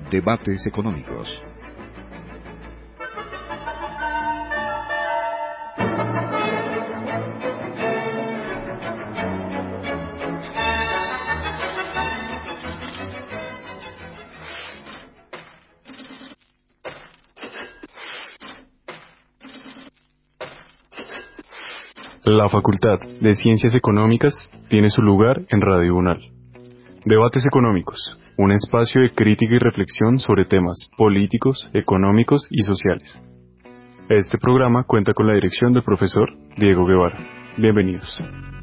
Debates económicos. La Facultad de Ciencias Económicas tiene su lugar en Radio UNAL. Debates económicos, un espacio de crítica y reflexión sobre temas políticos, económicos y sociales. Este programa cuenta con la dirección del profesor Diego Guevara. Bienvenidos.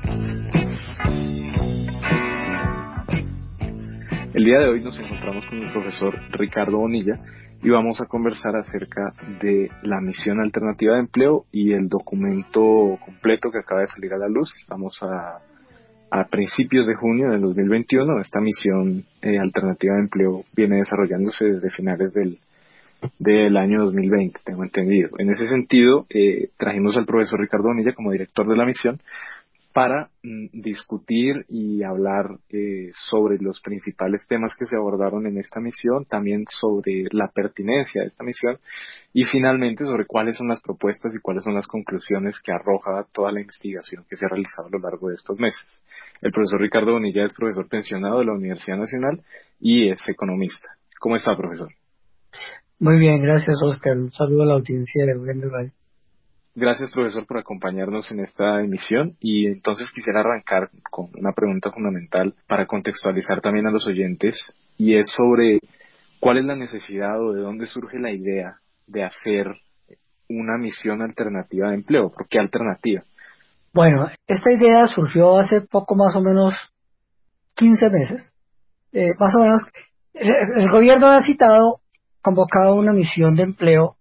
El día de hoy nos encontramos con el profesor Ricardo Bonilla y vamos a conversar acerca de la misión alternativa de empleo y el documento completo que acaba de salir a la luz. Estamos a principios de junio del 2021. Esta misión alternativa de empleo viene desarrollándose desde finales del año 2020, tengo entendido. En ese sentido, trajimos al profesor Ricardo Bonilla como director de la misión para discutir y hablar sobre los principales temas que se abordaron en esta misión, también sobre la pertinencia de esta misión y finalmente sobre cuáles son las propuestas y cuáles son las conclusiones que arroja toda la investigación que se ha realizado a lo largo de estos meses. El profesor Ricardo Bonilla es profesor pensionado de la Universidad Nacional y es economista. ¿Cómo está, profesor? Muy bien, gracias, Oscar. Un saludo a la audiencia de Buen Radio. Gracias, profesor, por acompañarnos en esta emisión y entonces quisiera arrancar con una pregunta fundamental para contextualizar también a los oyentes y es sobre cuál es la necesidad o de dónde surge la idea de hacer una misión alternativa de empleo. ¿Por qué alternativa? Bueno, esta idea surgió hace poco más o menos 15 meses. Más o menos, el gobierno ha convocado una misión de empleo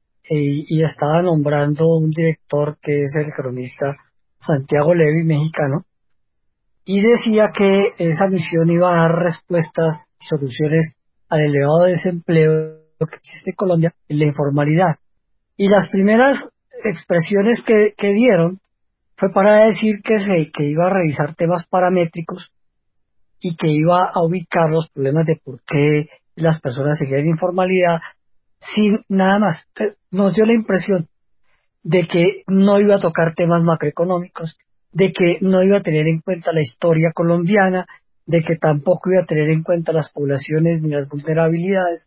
y estaba nombrando un director que es el economista Santiago Levy, mexicano, y decía que esa misión iba a dar respuestas y soluciones al elevado desempleo que existe en Colombia y la informalidad. Y las primeras expresiones que dieron fue para decir que iba a revisar temas paramétricos y que iba a ubicar los problemas de por qué las personas seguían en informalidad sin nada más. Nos dio la impresión de que no iba a tocar temas macroeconómicos, de que no iba a tener en cuenta la historia colombiana, de que tampoco iba a tener en cuenta las poblaciones ni las vulnerabilidades,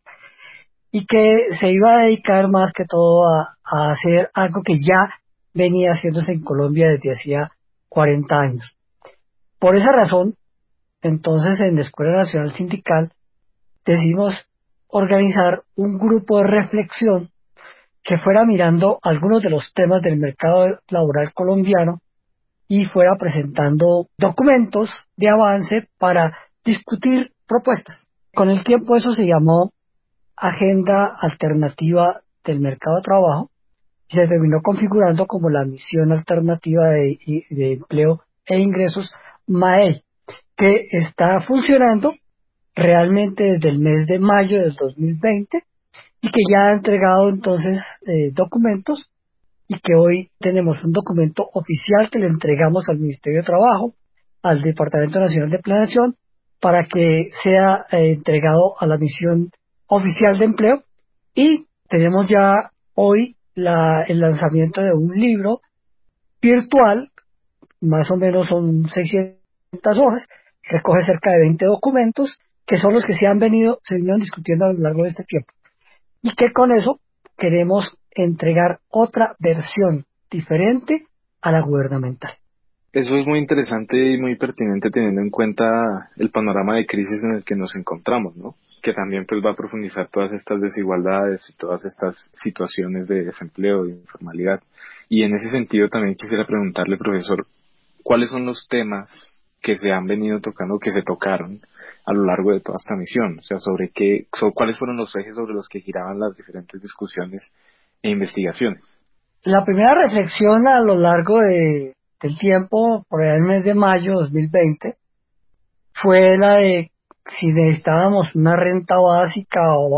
y que se iba a dedicar más que todo a hacer algo que ya venía haciéndose en Colombia desde hacía 40 años. Por esa razón, entonces en la Escuela Nacional Sindical decidimos organizar un grupo de reflexión que fuera mirando algunos de los temas del mercado laboral colombiano y fuera presentando documentos de avance para discutir propuestas. Con el tiempo eso se llamó Agenda Alternativa del Mercado de Trabajo y se terminó configurando como la Misión Alternativa de Empleo e Ingresos, MAEI, que está funcionando realmente desde el mes de mayo del 2020 y que ya ha entregado entonces documentos y que hoy tenemos un documento oficial que le entregamos al Ministerio de Trabajo, al Departamento Nacional de Planeación, para que sea entregado a la misión oficial de empleo y tenemos ya hoy el lanzamiento de un libro virtual, más o menos son 600 hojas, recoge cerca de 20 documentos que son los que se vinieron discutiendo a lo largo de este tiempo. Y que con eso queremos entregar otra versión diferente a la gubernamental. Eso es muy interesante y muy pertinente teniendo en cuenta el panorama de crisis en el que nos encontramos, ¿no? Que también pues va a profundizar todas estas desigualdades y todas estas situaciones de desempleo, de informalidad. Y en ese sentido también quisiera preguntarle, profesor, ¿cuáles son los temas que se han venido tocando, que se tocaron a lo largo de toda esta misión? O sea, ¿cuáles fueron los ejes sobre los que giraban las diferentes discusiones e investigaciones? La primera reflexión a lo largo del tiempo, por el mes de mayo de 2020, fue la de si necesitábamos una renta básica o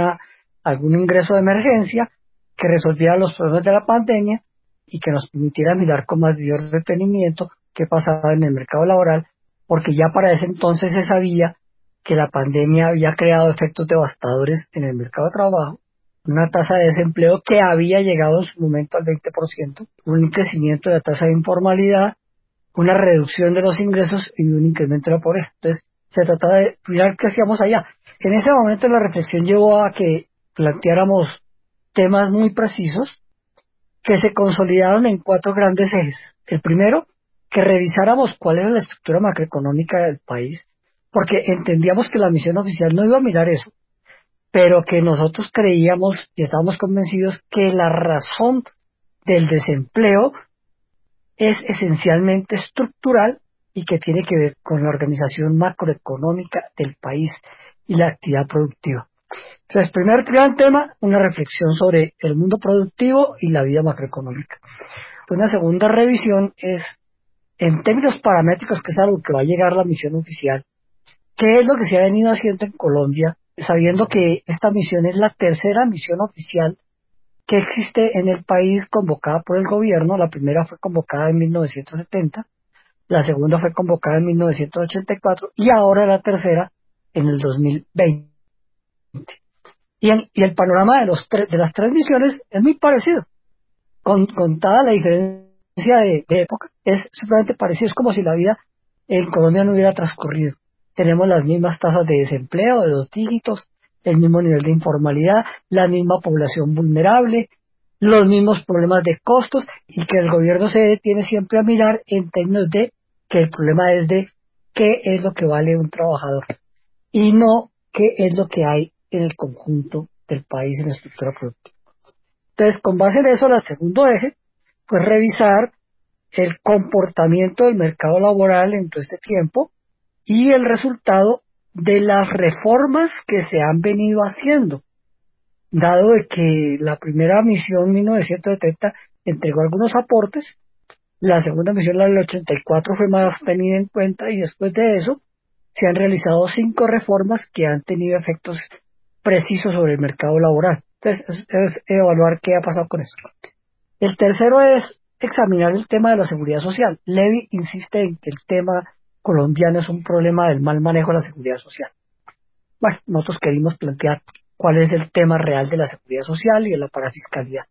algún ingreso de emergencia que resolviera los problemas de la pandemia y que nos permitiera mirar con mayor detenimiento qué pasaba en el mercado laboral, porque ya para ese entonces se sabía que la pandemia había creado efectos devastadores en el mercado de trabajo, una tasa de desempleo que había llegado en su momento al 20%, un crecimiento de la tasa de informalidad, una reducción de los ingresos y un incremento de la pobreza. Entonces, se trataba de mirar qué hacíamos allá. En ese momento la reflexión llevó a que planteáramos temas muy precisos que se consolidaron en 4 grandes ejes. El primero, que revisáramos cuál era la estructura macroeconómica del país, porque entendíamos que la misión oficial no iba a mirar eso, pero que nosotros creíamos y estábamos convencidos que la razón del desempleo es esencialmente estructural y que tiene que ver con la organización macroeconómica del país y la actividad productiva. Entonces, primer gran tema, una reflexión sobre el mundo productivo y la vida macroeconómica. Una segunda revisión es, en términos paramétricos, que es algo que va a llegar la misión oficial, ¿qué es lo que se ha venido haciendo en Colombia, sabiendo que esta misión es la tercera misión oficial que existe en el país convocada por el gobierno? La primera fue convocada en 1970, la segunda fue convocada en 1984 y ahora la tercera en el 2020. Y el panorama de las 3 misiones es muy parecido, contada la diferencia de época, es simplemente parecido. Es como si la vida en Colombia no hubiera transcurrido. Tenemos las mismas tasas de desempleo de 2 dígitos, el mismo nivel de informalidad, la misma población vulnerable, los mismos problemas de costos, y que el gobierno se detiene siempre a mirar en términos de que el problema es de qué es lo que vale un trabajador y no qué es lo que hay en el conjunto del país en la estructura productiva. Entonces, con base en eso, el segundo eje fue revisar el comportamiento del mercado laboral en todo este tiempo y el resultado de las reformas que se han venido haciendo, dado de que la primera misión, 1970, entregó algunos aportes, la segunda misión, la del 84, fue más tenida en cuenta, y después de eso se han realizado 5 reformas que han tenido efectos precisos sobre el mercado laboral. Entonces, es evaluar qué ha pasado con eso. El tercero es examinar el tema de la seguridad social. Levy insiste en que el tema colombiano es un problema del mal manejo de la seguridad social. Bueno, nosotros querimos plantear cuál es el tema real de la seguridad social y de la parafiscalidad.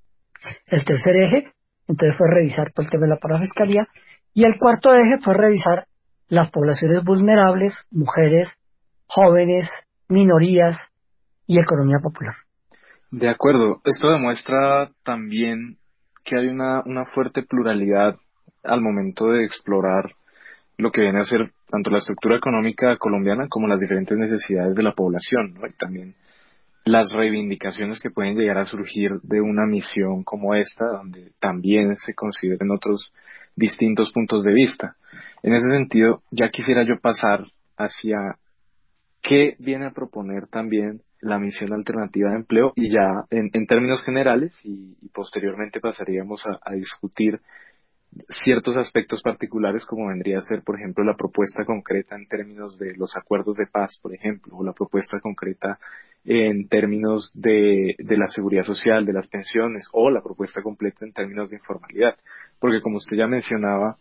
El tercer eje, entonces, fue revisar todo el tema de la parafiscalía, y el cuarto eje fue revisar las poblaciones vulnerables, mujeres, jóvenes, minorías y economía popular. De acuerdo, esto demuestra también que hay una fuerte pluralidad al momento de explorar lo que viene a ser tanto la estructura económica colombiana como las diferentes necesidades de la población, ¿no? Y también las reivindicaciones que pueden llegar a surgir de una misión como esta, donde también se consideren otros distintos puntos de vista. En ese sentido, ya quisiera yo pasar hacia qué viene a proponer también la misión alternativa de empleo, y ya en términos generales, y posteriormente pasaríamos a discutir ciertos aspectos particulares, como vendría a ser, por ejemplo, la propuesta concreta en términos de los acuerdos de paz, por ejemplo, o la propuesta concreta en términos de la seguridad social, de las pensiones, o la propuesta completa en términos de informalidad. Porque, como usted ya mencionaba,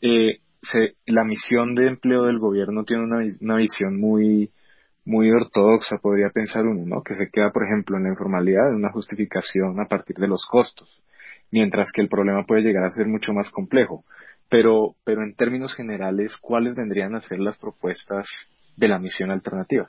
la misión de empleo del gobierno tiene una visión muy ortodoxa, podría pensar uno, ¿no? Que se queda, por ejemplo, en la informalidad, en una justificación a partir de los costos, mientras que el problema puede llegar a ser mucho más complejo. Pero en términos generales, ¿cuáles vendrían a ser las propuestas de la misión alternativa?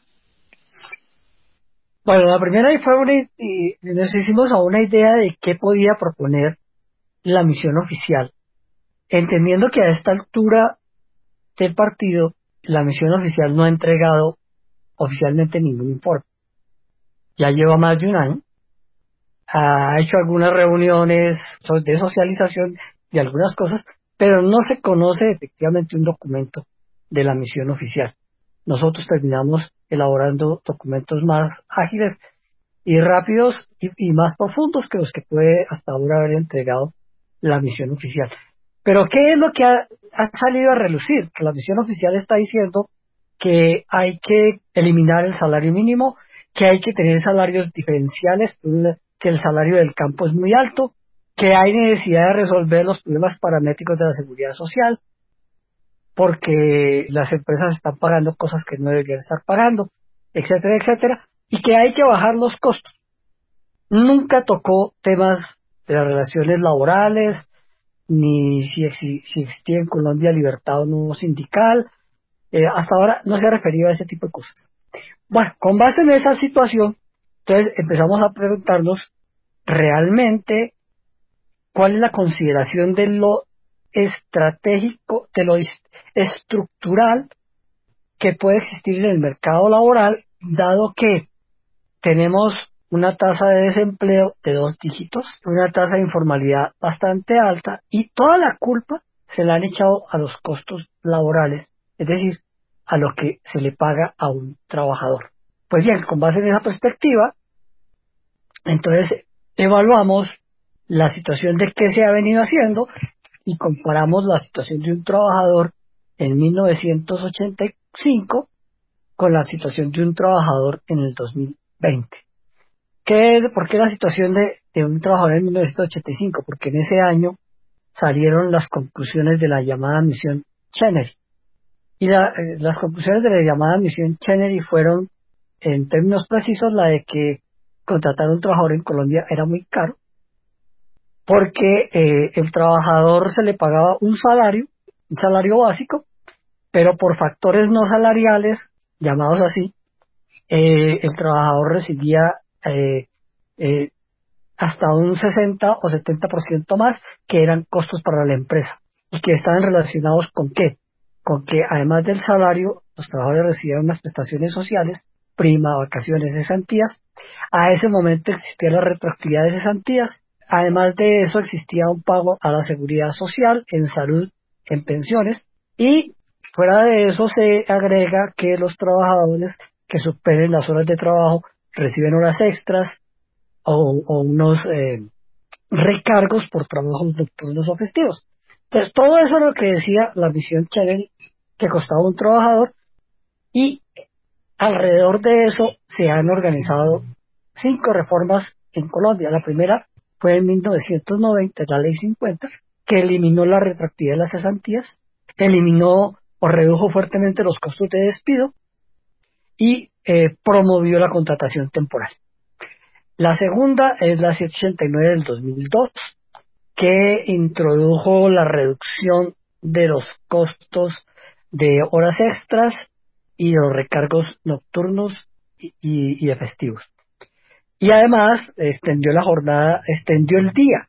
Bueno, la primera y nos hicimos a una idea de qué podía proponer la misión oficial, entendiendo que a esta altura del partido la misión oficial no ha entregado oficialmente ningún informe. Ya lleva más de un año, ha hecho algunas reuniones de socialización y algunas cosas, pero no se conoce efectivamente un documento de la misión oficial. Nosotros terminamos elaborando documentos más ágiles y rápidos y más profundos que los que puede hasta ahora haber entregado la misión oficial. Pero ¿qué es lo que ha salido a relucir? Que la misión oficial está diciendo que hay que eliminar el salario mínimo, que hay que tener salarios diferenciales, que el salario del campo es muy alto, que hay necesidad de resolver los problemas paramétricos de la seguridad social, porque las empresas están pagando cosas que no deberían estar pagando, etcétera, etcétera, y que hay que bajar los costos. Nunca tocó temas de las relaciones laborales, ni si existía en Colombia libertad o no sindical. Hasta ahora no se ha referido a ese tipo de cosas. Bueno, con base en esa situación, entonces empezamos a preguntarnos realmente cuál es la consideración de lo estratégico, de lo estructural que puede existir en el mercado laboral, dado que tenemos una tasa de desempleo de 2 dígitos, una tasa de informalidad bastante alta, y toda la culpa se la han echado a los costos laborales, es decir, a lo que se le paga a un trabajador. Pues bien, con base en esa perspectiva, entonces evaluamos la situación de qué se ha venido haciendo y comparamos la situación de un trabajador en 1985 con la situación de un trabajador en el 2020. ¿Por qué la situación de un trabajador en 1985? Porque en ese año salieron las conclusiones de la llamada misión Chenery. Y las conclusiones de la llamada misión Chenery fueron, en términos precisos, la de que contratar a un trabajador en Colombia era muy caro, porque el trabajador se le pagaba un salario básico, pero por factores no salariales, llamados así, el trabajador recibía hasta un 60 o 70% más, que eran costos para la empresa, y que estaban relacionados ¿con qué? Con que además del salario, los trabajadores recibían unas prestaciones sociales, prima, vacaciones, cesantías. A ese momento existía la retroactividad de cesantías. Además de eso existía un pago a la seguridad social, en salud, en pensiones, y fuera de eso se agrega que los trabajadores que superen las horas de trabajo reciben horas extras o unos recargos por trabajos nocturnos o festivos. Entonces, todo eso es lo que decía la misión Chenery que costaba un trabajador, y alrededor de eso se han organizado 5 reformas en Colombia. La primera fue en 1990, la Ley 50, que eliminó la retroactividad de las cesantías, eliminó o redujo fuertemente los costos de despido y promovió la contratación temporal. La segunda es la 189 del 2002, que introdujo la reducción de los costos de horas extras y los recargos nocturnos y de festivos. Y además extendió el día,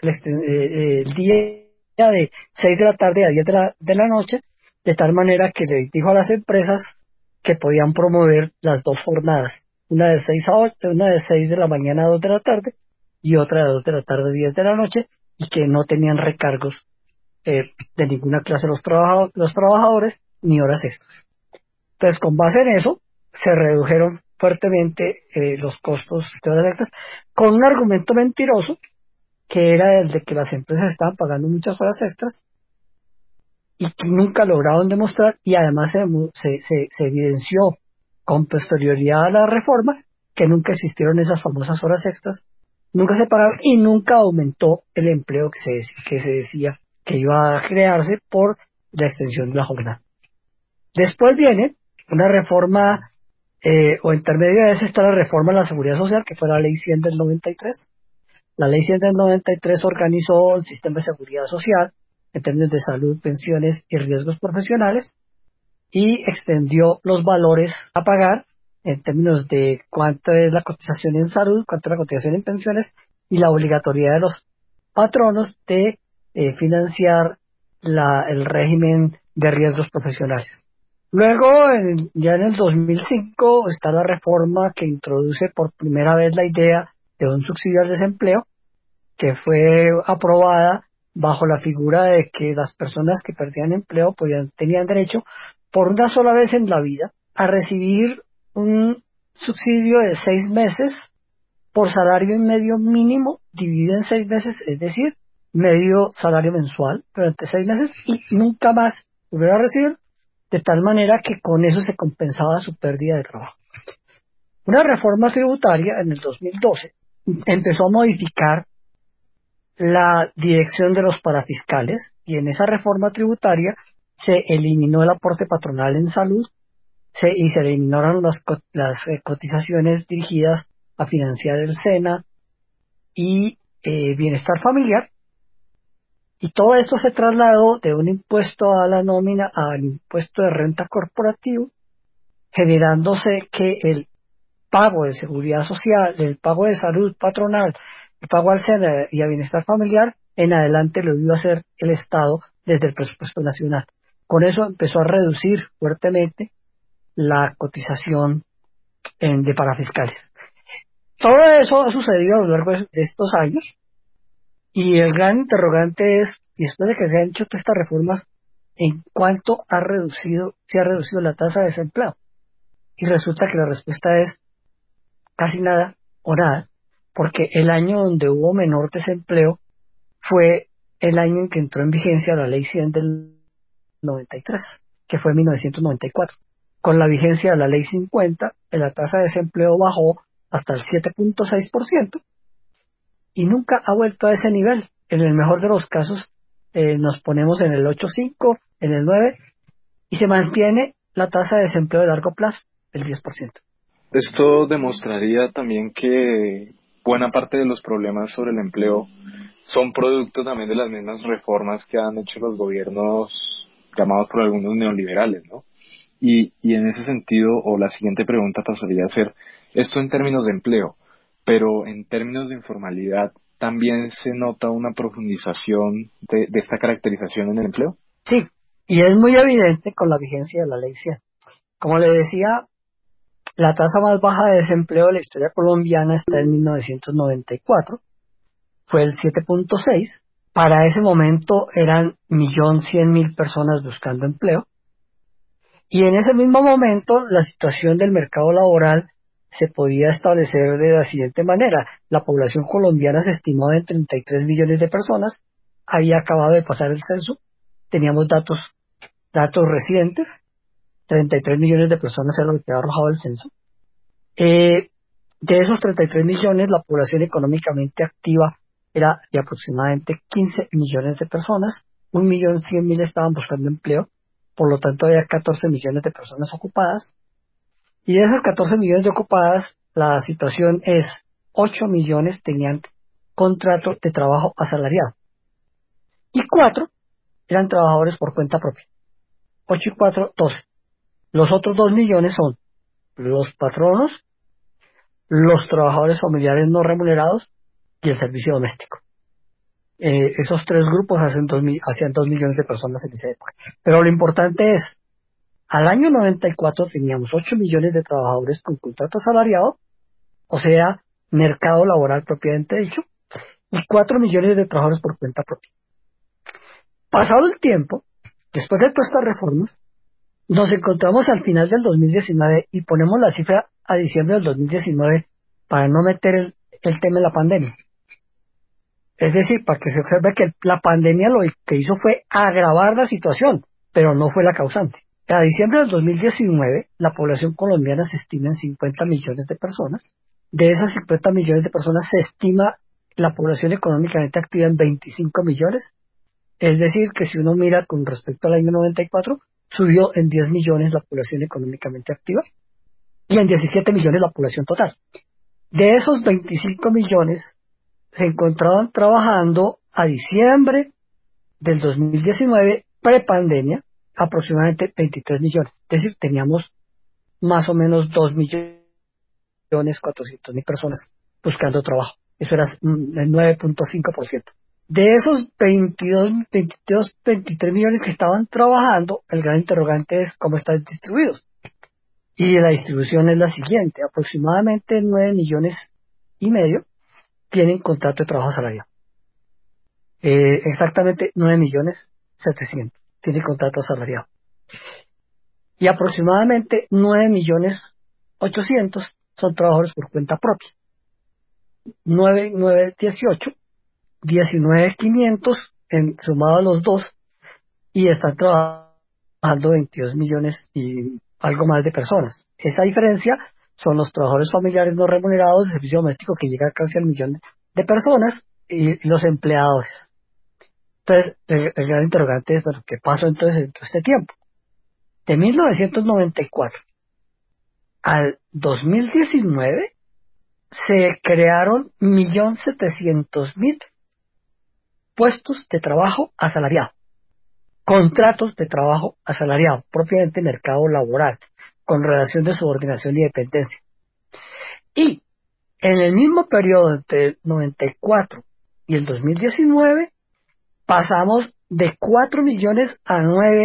el día de 6 de la tarde a 10 de la noche, de tal manera que le dijo a las empresas que podían promover las 2 jornadas, una de 6 a 8, una de 6 de la mañana a 2 de la tarde y otra de 2 de la tarde a 10 de la noche, y que no tenían recargos de ninguna clase los trabajadores ni horas extras. Entonces, con base en eso, se redujeron fuertemente los costos de horas extras, con un argumento mentiroso, que era el de que las empresas estaban pagando muchas horas extras y que nunca lograron demostrar, y además se evidenció con posterioridad a la reforma que nunca existieron esas famosas horas extras, nunca se pagaron y nunca aumentó el empleo que se decía que iba a crearse por la extensión de la jornada. Después viene una reforma, o intermedio de esa está la reforma de la Seguridad Social, que fue la Ley 100 del 93. La Ley 100 del 93 organizó el sistema de seguridad social en términos de salud, pensiones y riesgos profesionales, y extendió los valores a pagar en términos de cuánto es la cotización en salud, cuánto es la cotización en pensiones, y la obligatoriedad de los patronos de financiar el régimen de riesgos profesionales. Luego, ya en el 2005, está la reforma que introduce por primera vez la idea de un subsidio al desempleo, que fue aprobada bajo la figura de que las personas que perdían empleo tenían derecho, por una sola vez en la vida, a recibir un subsidio de 6 meses por salario en medio mínimo, dividido en 6 meses, es decir, medio salario mensual durante 6 meses, y nunca más volver a recibir, de tal manera que con eso se compensaba su pérdida de trabajo. Una reforma tributaria en el 2012 empezó a modificar la dirección de los parafiscales, y en esa reforma tributaria se eliminó el aporte patronal en salud y se eliminaron las cotizaciones dirigidas a financiar el SENA y bienestar familiar, y todo esto se trasladó de un impuesto a la nómina al impuesto de renta corporativo, generándose que el pago de seguridad social, el pago de salud patronal, el pago al SENA y a bienestar familiar, en adelante lo iba a hacer el Estado desde el presupuesto nacional. Con eso empezó a reducir fuertemente la cotización de parafiscales. Todo eso ha sucedido a lo largo de estos años, y el gran interrogante es, y después de que se han hecho todas estas reformas, ¿en cuánto se ha reducido la tasa de desempleo? Y resulta que la respuesta es casi nada o nada, porque el año donde hubo menor desempleo fue el año en que entró en vigencia la Ley 100 del 93, que fue en 1994. Con la vigencia de la Ley 50, la tasa de desempleo bajó hasta el 7.6%, y nunca ha vuelto a ese nivel. En el mejor de los casos nos ponemos en el 8.5, en el 9, y se mantiene la tasa de desempleo de largo plazo, el 10%. Esto demostraría también que buena parte de los problemas sobre el empleo son producto también de las mismas reformas que han hecho los gobiernos llamados por algunos neoliberales, ¿no? Y en ese sentido, o la siguiente pregunta pasaría a ser, esto en términos de empleo, pero en términos de informalidad, ¿también se nota una profundización de esta caracterización en el empleo? Sí, y es muy evidente con la vigencia de la Ley 100. Como le decía, la tasa más baja de desempleo de la historia colombiana está en 1994, fue el 7.6. Para ese momento eran 1.100.000 personas buscando empleo, y en ese mismo momento la situación del mercado laboral se podía establecer de la siguiente manera. La población colombiana se estimó en 33 millones de personas, había acabado de pasar el censo, teníamos datos recientes, 33 millones de personas era lo que había arrojado el censo. De esos 33 millones, la población económicamente activa era de aproximadamente 15 millones de personas, 1.100.000 estaban buscando empleo, por lo tanto había 14 millones de personas ocupadas, y de esas 14 millones de ocupadas, la situación es 8 millones tenían contrato de trabajo asalariado, y 4 eran trabajadores por cuenta propia. 8 y 4, 12. Los otros 2 millones son los patronos, los trabajadores familiares no remunerados y el servicio doméstico. Esos tres grupos hacían 2 millones de personas en esa época. Pero lo importante es, al año 94 teníamos 8 millones de trabajadores con contrato asalariado, o sea, mercado laboral propiamente dicho, y 4 millones de trabajadores por cuenta propia. Pasado el tiempo, después de todas estas reformas, nos encontramos al final del 2019 y ponemos la cifra a diciembre del 2019 para no meter el tema de la pandemia. Es decir, para que se observe que la pandemia lo que hizo fue agravar la situación, pero no fue la causante. A diciembre del 2019, la población colombiana se estima en 50 millones de personas. De esas 50 millones de personas se estima la población económicamente activa en 25 millones. Es decir, que si uno mira con respecto al año 94, subió en 10 millones la población económicamente activa y en 17 millones la población total. De esos 25 millones se encontraban trabajando a diciembre del 2019, prepandemia, aproximadamente 23 millones. Es decir, teníamos más o menos 2.400.000 personas buscando trabajo. Eso era el 9.5%. De esos 23 millones que estaban trabajando, el gran interrogante es cómo están distribuidos. Y la distribución es la siguiente: aproximadamente 9 millones y medio tienen contrato de trabajo asalariado. Exactamente 9.700.000 tienen contrato asalariado. Y aproximadamente 9.800.000 son trabajadores por cuenta propia. 9, 9, 18, 19.500 sumado a los dos, y están trabajando 22 millones y algo más de personas. Esa diferencia son los trabajadores familiares no remunerados de servicio doméstico, que llega casi al millón de personas, y los empleadores. Entonces, el gran interrogante es, bueno, ¿qué pasó entonces en todo este tiempo? De 1994 al 2019 se crearon 1.700.000 puestos de trabajo asalariado, contratos de trabajo asalariado, propiamente mercado laboral, con relación de subordinación y dependencia. Y en el mismo periodo entre el 94 y el 2019 pasamos de 4 millones a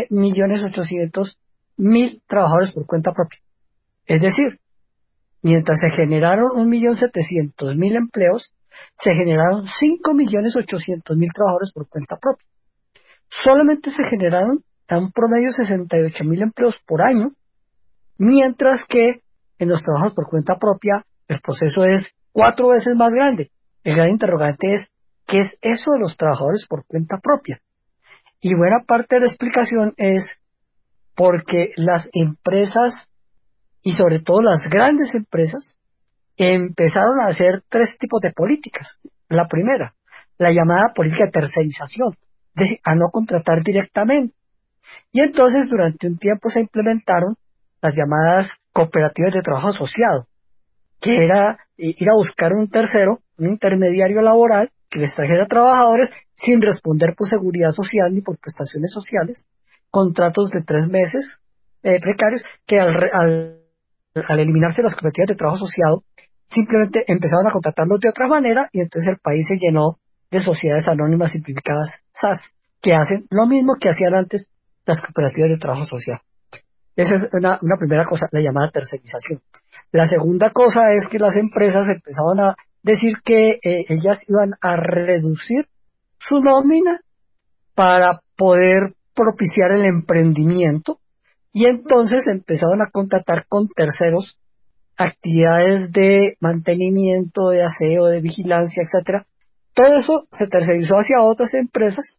9.800.000 trabajadores por cuenta propia. Es decir, mientras se generaron 1.700.000 empleos, se generaron 5.800.000 trabajadores por cuenta propia. Solamente se generaron a un promedio 68.000 empleos por año, mientras que en los trabajos por cuenta propia el proceso es 4 veces más grande. El gran interrogante es, ¿qué es eso de los trabajadores por cuenta propia? Y buena parte de la explicación es porque las empresas, y sobre todo las grandes empresas, empezaron a hacer 3 tipos de políticas. La primera, la llamada política de tercerización, es decir, a no contratar directamente. Y entonces durante un tiempo se implementaron las llamadas cooperativas de trabajo asociado, que era ir a buscar un tercero, un intermediario laboral, que les trajera trabajadores sin responder por seguridad social ni por prestaciones sociales, contratos de 3 meses precarios, que al eliminarse las cooperativas de trabajo asociado, simplemente empezaron a contratarlos de otra manera y entonces el país se llenó de sociedades anónimas simplificadas SAS, que hacen lo mismo que hacían antes las cooperativas de trabajo social. Esa es una primera cosa, la llamada tercerización. La segunda cosa es que las empresas empezaron a decir que ellas iban a reducir su nómina para poder propiciar el emprendimiento, y entonces empezaron a contratar con terceros actividades de mantenimiento, de aseo, de vigilancia, etcétera. Todo eso se tercerizó hacia otras empresas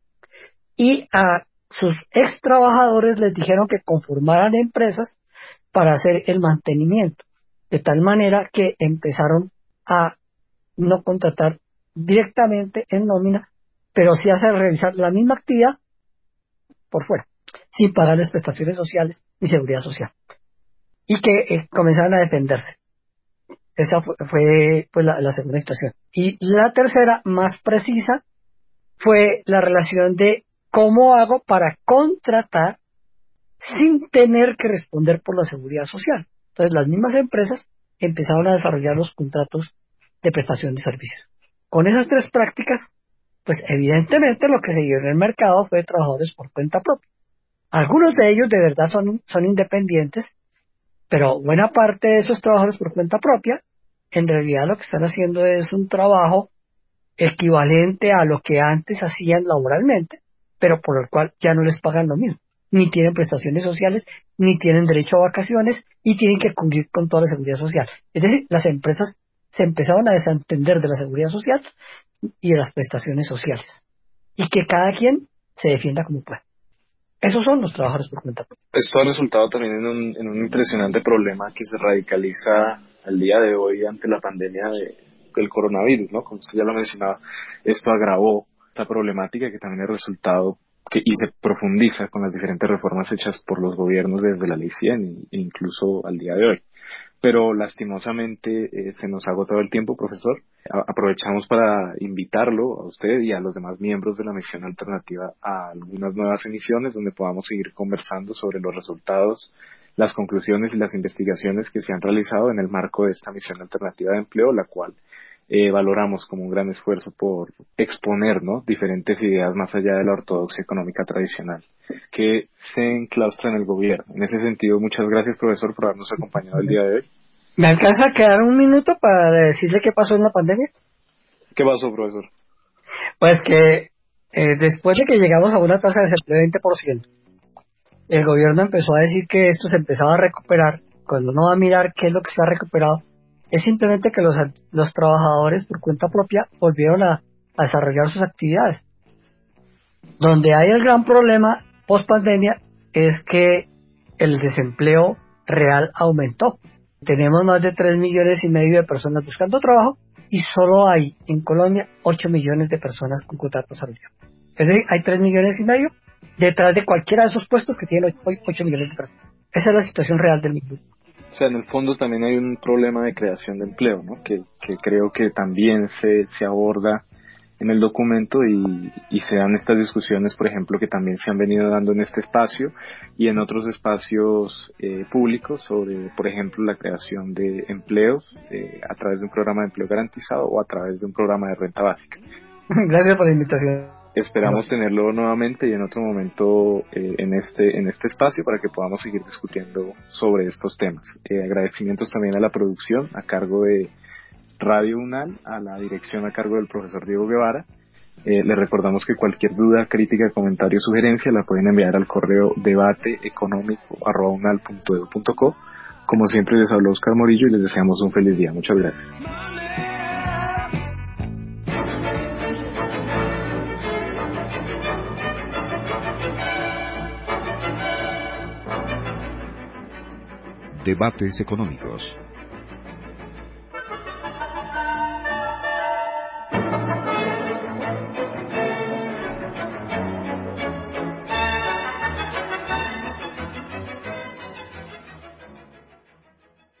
y a sus ex trabajadores les dijeron que conformaran empresas para hacer el mantenimiento, de tal manera que empezaron a no contratar directamente en nómina, pero sí hacer realizar la misma actividad por fuera, sin pagarles prestaciones sociales ni seguridad social, y que comenzaron a defenderse. Esa fue pues, la segunda situación. Y la tercera, más precisa, fue la relación de cómo hago para contratar sin tener que responder por la seguridad social. Entonces las mismas empresas empezaron a desarrollar los contratos de prestación de servicios. Con esas 3 prácticas, pues evidentemente lo que se dio en el mercado fue trabajadores por cuenta propia. Algunos de ellos de verdad son independientes, pero buena parte de esos trabajadores por cuenta propia, en realidad lo que están haciendo es un trabajo equivalente a lo que antes hacían laboralmente, pero por el cual ya no les pagan lo mismo. Ni tienen prestaciones sociales, ni tienen derecho a vacaciones, y tienen que cumplir con toda la seguridad social. Es decir, las empresas se empezaron a desentender de la seguridad social y de las prestaciones sociales, y que cada quien se defienda como pueda. Esos son los trabajadores por cuenta propia. Esto ha resultado también en un impresionante problema que se radicaliza al día de hoy ante la pandemia del coronavirus, ¿no? Como usted ya lo mencionaba, esto agravó esta problemática que también es resultado y se profundiza con las diferentes reformas hechas por los gobiernos desde la Ley 100 e incluso al día de hoy. Pero lastimosamente se nos ha agotado el tiempo, profesor. Aprovechamos para invitarlo a usted y a los demás miembros de la Misión Alternativa a algunas nuevas emisiones donde podamos seguir conversando sobre los resultados, las conclusiones y las investigaciones que se han realizado en el marco de esta Misión Alternativa de Empleo, la cual valoramos como un gran esfuerzo por exponer, ¿no?, diferentes ideas más allá de la ortodoxia económica tradicional que se enclaustra en el gobierno. En ese sentido, muchas gracias, profesor, por habernos acompañado el día de hoy. ¿Me alcanza a quedar un minuto para decirle qué pasó en la pandemia? ¿Qué pasó, profesor? Pues que después de que llegamos a una tasa de desempleo de 20%, el gobierno empezó a decir que esto se empezaba a recuperar. Cuando uno va a mirar qué es lo que se ha recuperado, es simplemente que los trabajadores por cuenta propia volvieron a desarrollar sus actividades. Donde hay el gran problema post pandemia es que el desempleo real aumentó. Tenemos más de 3,5 millones de personas buscando trabajo y solo hay en Colombia 8 millones de personas con contratos al día. Es decir, hay 3,5 millones detrás de cualquiera de esos puestos que tienen 8 millones de personas. Esa es la situación real del MINDUC. O sea, en el fondo también hay un problema de creación de empleo, ¿no? Que creo que también se aborda en el documento y se dan estas discusiones, por ejemplo, que también se han venido dando en este espacio y en otros espacios públicos sobre, por ejemplo, la creación de empleos a través de un programa de empleo garantizado o a través de un programa de renta básica. Gracias por la invitación. Esperamos tenerlo nuevamente y en otro momento en este espacio para que podamos seguir discutiendo sobre estos temas. Agradecimientos también a la producción a cargo de Radio UNAL, a la dirección a cargo del profesor Diego Guevara. Les recordamos que cualquier duda, crítica, comentario, sugerencia la pueden enviar al correo debateeconómico@unal.edu.co. Como siempre les habló Oscar Morillo y les deseamos un feliz día. Muchas gracias. Debates económicos.